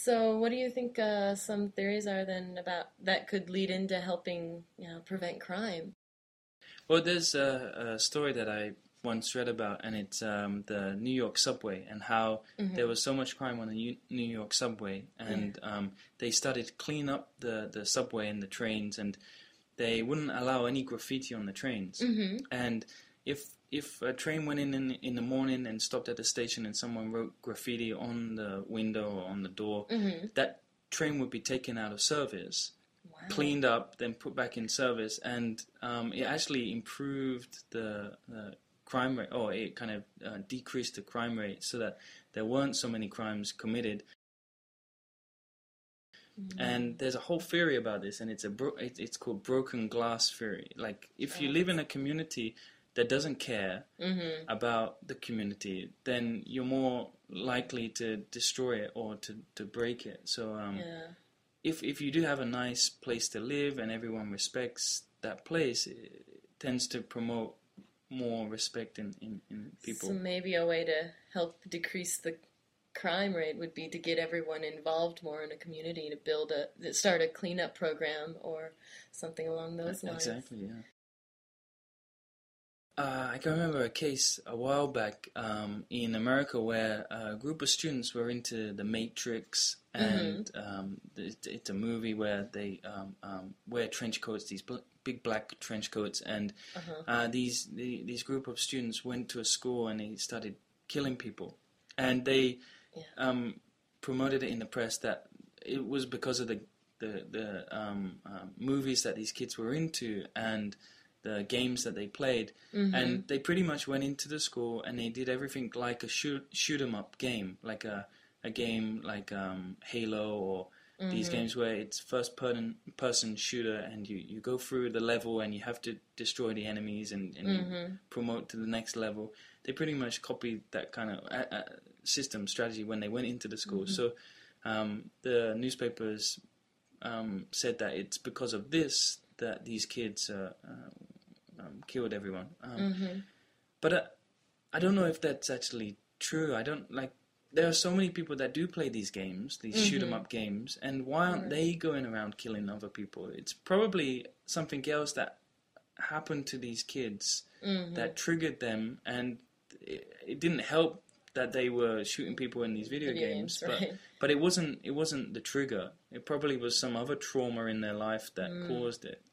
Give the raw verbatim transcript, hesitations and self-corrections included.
So, what do you think uh, some theories are then about that could lead into helping, you know, prevent crime? Well, there's a, a story that I once read about, and it's um, the New York subway and how Mm-hmm. there was so much crime on the U- New York subway, and Yeah. um, they started to clean up the, the subway and the trains, and they wouldn't allow any graffiti on the trains. Mm-hmm. And if if a train went in, in in the morning and stopped at the station and someone wrote graffiti on the window or on the door, Mm-hmm. that train would be taken out of service, Wow. cleaned up, then put back in service, and um, it actually improved the uh, crime rate, or it kind of uh, decreased the crime rate so that there weren't so many crimes committed. Mm-hmm. And there's a whole theory about this, and it's a bro- it, it's called broken glass theory. Like, if you Oh. live in a community that doesn't care Mm-hmm. about the community, then you're more likely to destroy it or to, to break it. So um, Yeah. if if you do have a nice place to live and everyone respects that place, it tends to promote more respect in, in, in people. So maybe a way to help decrease the crime rate would be to get everyone involved more in a community, to build a start a cleanup program or something along those lines. Exactly, yeah. Uh, I can remember a case a while back um, in America where a group of students were into The Matrix, and mm-hmm. um, it, it's a movie where they um, um, wear trench coats, these bl- big black trench coats, and uh-huh. uh, these the, these group of students went to a school and they started killing people, and they yeah. um, promoted it in the press that it was because of the the, the um, uh, movies that these kids were into and the games that they played, mm-hmm. and they pretty much went into the school and they did everything like a shoot shoot 'em up game, like a a game like um, Halo or mm-hmm. these games where it's first person person shooter and you, you go through the level and you have to destroy the enemies and, and mm-hmm. you promote to the next level. They pretty much copied that kind of uh, uh, system strategy when they went into the school. Mm-hmm. So um, the newspapers um, said that it's because of this that these kids uh, uh, um, killed everyone. Um, mm-hmm. But uh, I don't know if that's actually true. I don't like. There are so many people that do play these games, these mm-hmm. shoot 'em up games, and why aren't right. they going around killing other people? It's probably something else that happened to these kids mm-hmm. that triggered them, and it, it didn't help that they were shooting people in these video, video games, games right. but but it wasn't it wasn't the trigger. It probably was some other trauma in their life that mm. caused it.